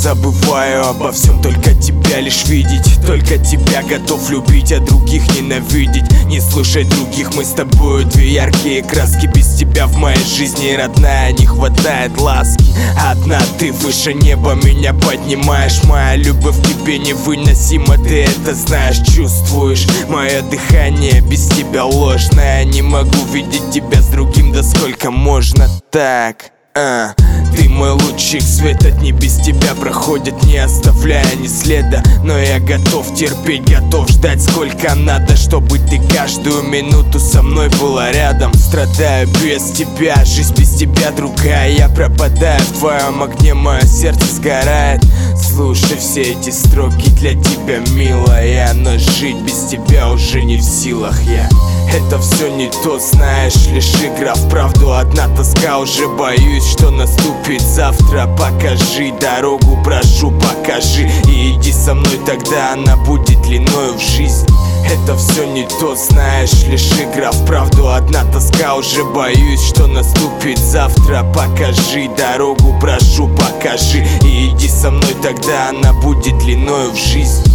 забываю обо всем, только тебя лишь видеть. Только тебя готов любить, а других ненавидеть. Не слушай других, мы с тобою две яркие краски. Без тебя в моей жизни, родная, не хватает ласки. Одна ты выше неба меня поднимаешь. Моя любовь к тебе невыносима, ты это знаешь, чувствуешь. Мое дыхание без тебя ложное. Не могу видеть тебя с другим, да сколько можно так. Ты мой лучик, свет от дни без тебя проходит, не оставляя ни следа. Но я готов терпеть, готов ждать сколько надо, чтобы ты каждую минуту со мной была рядом. Страдаю без тебя, жизнь без тебя другая. Я пропадаю в твоем огне, мое сердце сгорает. Слушай все эти строки для тебя, милая, но жить без тебя уже не в силах я. Это все не то, знаешь, лишь игра в правду. Одна тоска, уже боюсь, что наступит завтра. Покажи дорогу, прошу, покажи. И иди со мной, тогда она будет длиною в жизнь. Это все не то, знаешь, лишь игра в правду. Одна тоска, уже боюсь, что наступит завтра. Покажи дорогу, прошу, покажи. И иди со мной, тогда она будет длиною в жизнь.